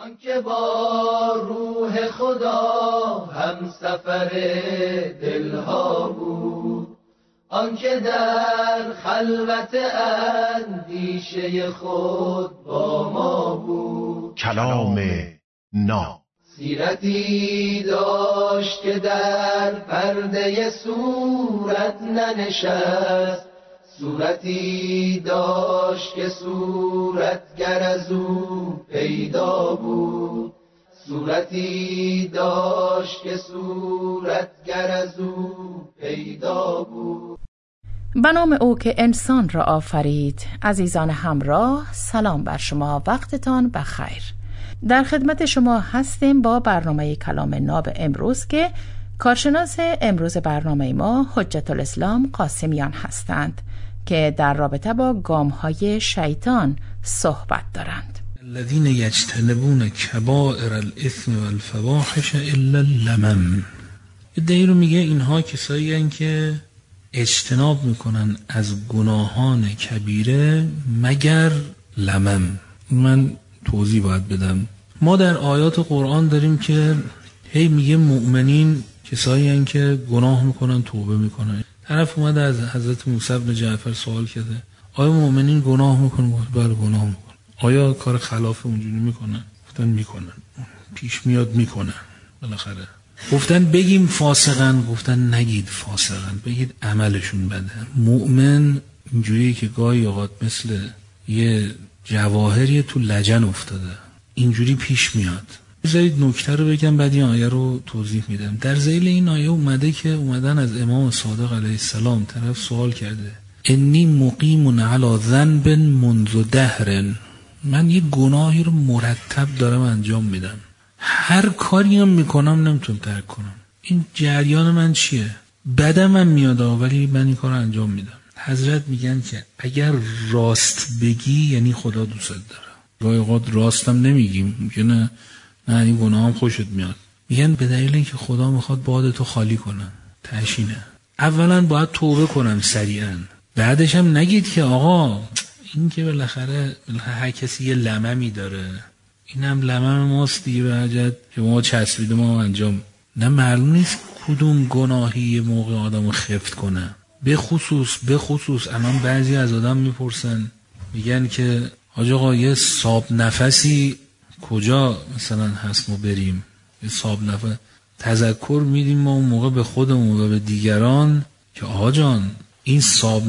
آنکه با روح خدا هم سفر دلها بود، آنکه در خلوت اندیشه خود با ما بود. کلام نا سیرتی داشت که در پرده صورت ننشست، صورتی داشت که صورتگر از او پیدا بود، صورتی داشت که صورتگر از او پیدا بود. به نام او که انسان را آفرید. عزیزان همراه، سلام بر شما، وقتتان بخیر. در خدمت شما هستیم با برنامه کلام ناب امروز که کارشناس امروز برنامه ما حجت الاسلام قاسمیان هستند که در رابطه با گام‌های شیطان صحبت دارند. الذين يجتنبون كبائر الاثم والفواحش الا اللمم. ادعی رو میگه اینها کسایی هستند که اجتناب میکنن از گناهان کبیره مگر لمم. من توضیح باید بدم. ما در آیات قرآن داریم که هی میگه مؤمنین کسایی هستند که گناه میکنن توبه میکنن. طرف اومده از حضرت موسی بن جعفر سوال کرده آیا مؤمنین گناه میکنن؟ بله گناه میکنن. آیا کار خلاف اونجوری میکنن؟ گفتن میکنن. پیش میاد میکنن. بالاخره گفتن بگیم فاسقن؟ گفتن نگید فاسقن، بگید عملشون بده. مؤمن اینجوریه که گاهی اوقات مثل یه جواهری تو لجن افتاده، اینجوری پیش میاد. بذارید نکته رو بگم بعد این آیه رو توضیح میدم. در ذیل این آیه اومده که اومدن از امام صادق علیه السلام طرف سوال کرده انی مقیم علی ذنب منذ دهر، من یه گناهی رو مرتب دارم انجام میدم، هر کاری هم میکنم نمیتونم ترک کنم، این جریان من چیه؟ بدم من میاد ولی من این کار رو انجام میدم. حضرت میگن که اگر راست بگی یعنی خدا دوست داره. گاهی اوقات راستم نمیگیم، میگه نه این گناه هم خوشت میاد. میگن به دلیل اینکه خدا میخواد بادتو خالی کنن. تشینه. اولا باید توبه کنم سریعا، بعدش هم نگید که آقا این که بالاخره هر کسی یه لممی داره، این هم لمم ماست دیگه، به حجت که ما چسبیده ما انجام. نه معلوم نیست کدوم گناهی یه موقع آدمو خفت کنه. به خصوص الان بعضی از آدم میپرسن میگن که حاج آقا یه صاب نفسی کجا مثلا هست ما بریم یه صاب نفس تذکر میدیم ما اون موقع به خودمون و به دیگران که آقا جان این صاب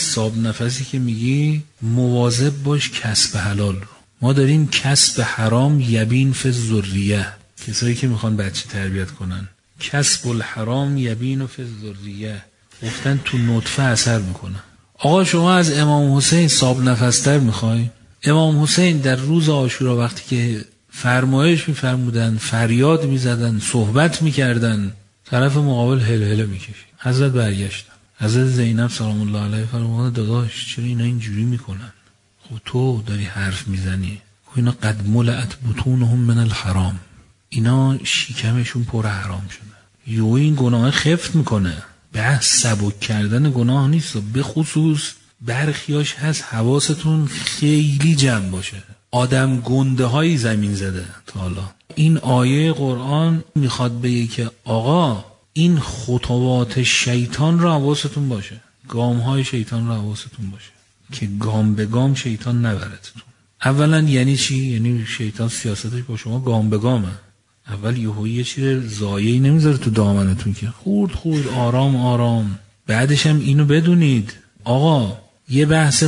نفسی که میگی مواظب باش کسب حلال رو. ما داریم کسب حرام یبین فی الذریه، کسایی که میخوان بچه تربیت کنن کسب الحرام یبین فی الذریه، گفتن تو نطفه اثر میکنه. آقا شما از امام حسین صاب نفستر میخوای؟ امام حسین در روز عاشورا وقتی که فرمایش میفرمودن، فریاد میزدن، صحبت میکردن، طرف مقابل هلهله میکشید. حضرت برگشتن. حضرت زینب سلام الله علیها فرمودن داداش چرا اینا اینجوری میکنن؟ خب تو داری حرف میزنی. اینا قد ملأت بطونهم من الحرام، اینا شکمشون پر حرام شده. یو این گناه خفت میکنه. بحث سبک کردن گناه نیست، به خصوص برخیاش هست حواستون خیلی جمع باشه. آدم گنده هایی زمین زده تا حالا. این آیه قرآن میخواد بگه که آقا این خطوات شیطان را حواستون باشه، گام های شیطان را حواستون باشه که گام به گام شیطان نبرتتون. اولا یعنی چی؟ یعنی شیطان سیاستش با شما گام به گامه. اول یه چیز زایه‌ای نمیذاره تو دامنتون که خورد آرام. بعدش هم اینو بدونید آقا یه بحث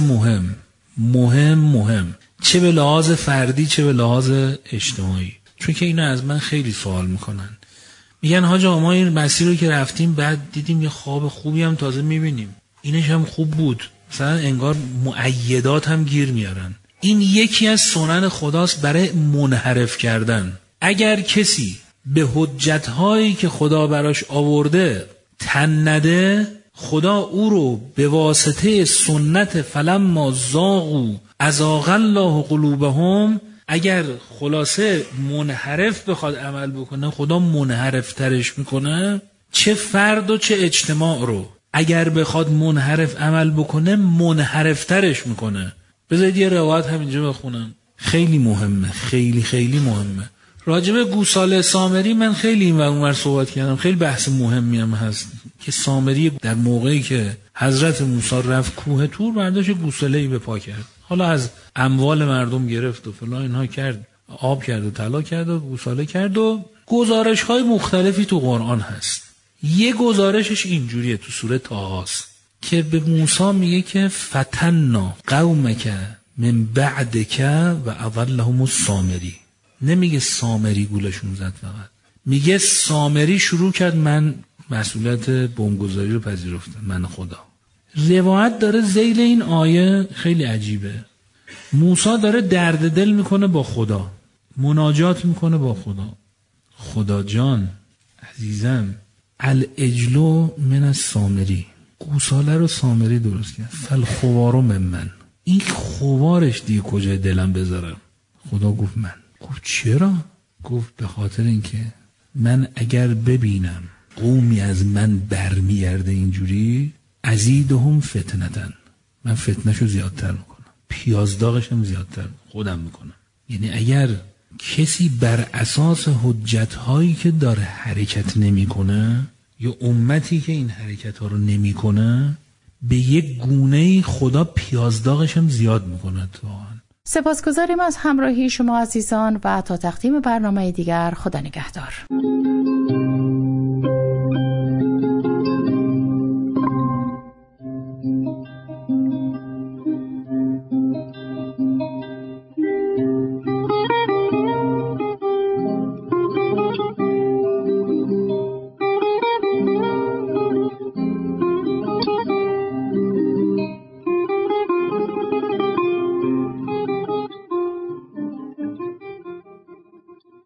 مهم چه به لحاظ فردی چه به لحاظ اجتماعی، چون که اینو از من خیلی سوال میکنن. میگن حاجا ما این مسیر رو که رفتیم بعد دیدیم یه خواب خوبی هم تازه میبینیم، اینش هم خوب بود، مثلا انگار مؤیدات هم گیر میارن. این یکی از سنن خداست برای منحرف کردن. اگر کسی به حجت‌هایی که خدا براش آورده تن نده، خدا او رو به واسطه سنت فلما زاغوا ازاغ الله قلوبهم، اگر خلاصه منحرف بخواد عمل بکنه خدا منحرف ترش میکنه. چه فرد و چه اجتماع رو اگر بخواد منحرف عمل بکنه منحرف ترش میکنه. بذارید یه روایت همینجا بخونم. خیلی مهمه، خیلی خیلی مهمه. راجب گوساله سامری من خیلی این و اونور صحبت کردم، خیلی بحث مهمی هم هست که سامری در موقعی که حضرت موسی رفت کوه طور برداشت گوساله‌ای به پا کرد، حالا از اموال مردم گرفت و فلان اینها کرد، آب کرد و طلا کرد و گوساله کرد و گزارش‌های مختلفی تو قرآن هست. یه گزارشش اینجوریه تو سوره طه که به موسی میگه که فتنا قومک من بعدک و اضلهم السامری. نمیگه سامری گولشون زد، فقط میگه سامری شروع کرد من مسئولیت بمبگذاری رو پذیرفتم، من خدا. روایت داره ذیل این آیه خیلی عجیبه، موسی داره درد دل میکنه با خدا، مناجات میکنه با خدا. خدا جان عزیزم، الاجلو من السامری، گوساله رو سامری درست کرد، فالخوارو من، این خوارش دیگه کجای دلم بذارم؟ خدا گفت من. گفت چرا؟ گفت به خاطر اینکه من اگر ببینم قومی از من برمیگرده اینجوری، ازیدهم فتنتن، من فتنشو زیادتر میکنم، پیازداغشم زیادتر خودم میکنم. یعنی اگر کسی بر اساس حجت‌هایی که داره حرکت نمیکنه یا امتی که این حرکت‌ها رو نمیکنه، به یک گونه‌ای خدا پیازداغشم زیاد میکنه. واقعا سپاسگزاریم از همراهی شما عزیزان و تا تقدیم برنامه دیگر، خدا نگهدار.